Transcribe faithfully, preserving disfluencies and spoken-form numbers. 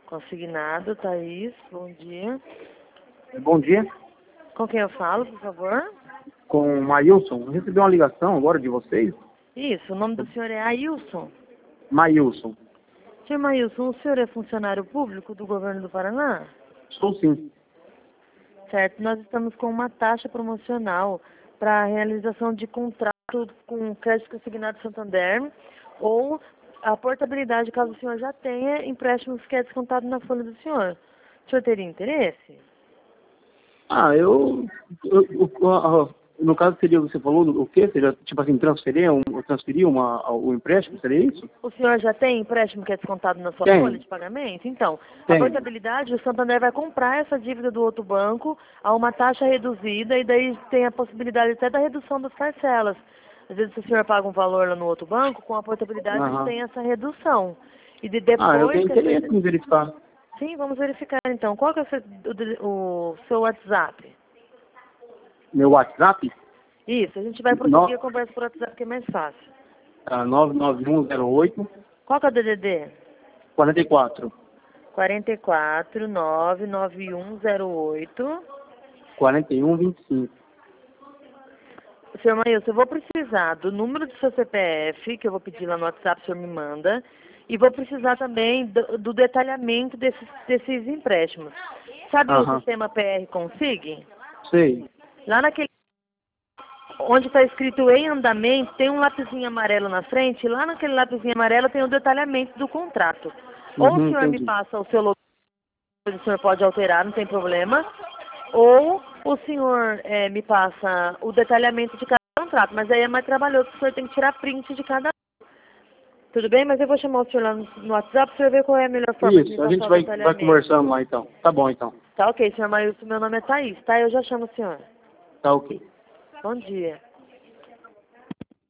Consignado, Thaís, bom dia. Bom dia, Com quem eu falo, por favor? com o Maílson. Eu recebi uma ligação agora de vocês. Isso, o nome do senhor é Ailson. Maílson. Senhor Maílson, o senhor é funcionário público do governo do Paraná? Sou sim. Certo, nós estamos com uma taxa promocional para a realização de contrato com crédito consignado Santander ou a portabilidade, caso o senhor já tenha empréstimos que é descontado na folha do senhor. O senhor teria interesse? Ah, eu, eu, eu- ah, no caso seria, você falou o quê? Seria, tipo assim, transferir, um, transferir uma, o empréstimo, seria isso? O senhor já tem empréstimo que é descontado na sua Tem. folha de pagamento? Então, a Tem. portabilidade, o Santander vai comprar essa dívida do outro banco a uma taxa reduzida e daí tem a possibilidade até da redução das parcelas. Às vezes, se o senhor paga um valor lá no outro banco, com a portabilidade Aham. tem essa redução. E de Ah, eu depois tenho que interesse essa... em verificar. Sim, vamos verificar então. Qual que é o seu, o, o seu WhatsApp? Meu WhatsApp? Isso, a gente vai No, prosseguir a conversa por WhatsApp, que é mais fácil. ah, nove nove um zero oito Qual que é o D D D? quarenta e quatro quatro quatro nove nove um zero oito. quarenta e um vinte e cinco. Senhor Maílson, eu vou precisar do número do seu C P F, que eu vou pedir lá no WhatsApp, o senhor me manda, e vou precisar também do, do detalhamento desses, desses empréstimos. Sabe o Aham. sistema P R Consig? Sei. Lá naquele, onde está escrito em andamento, tem um lapisinho amarelo na frente, e lá naquele lapisinho amarelo tem o detalhamento do contrato. Ou o Uhum, senhor me entendi. passa o seu logo, o senhor pode alterar, não tem problema, ou o senhor eh, me passa o detalhamento de cada contrato, mas aí é mais trabalhoso, o senhor tem que tirar print de cada um. Tudo bem? Mas eu vou chamar o senhor lá no, no WhatsApp para o senhor ver qual é a melhor forma de me Isso, a passar gente o vai, vai detalhamento. conversando lá então. Tá bom então. Tá ok, senhor Maílson, meu nome é Thaís, tá? Eu já chamo o senhor. Tá ok. Bom dia.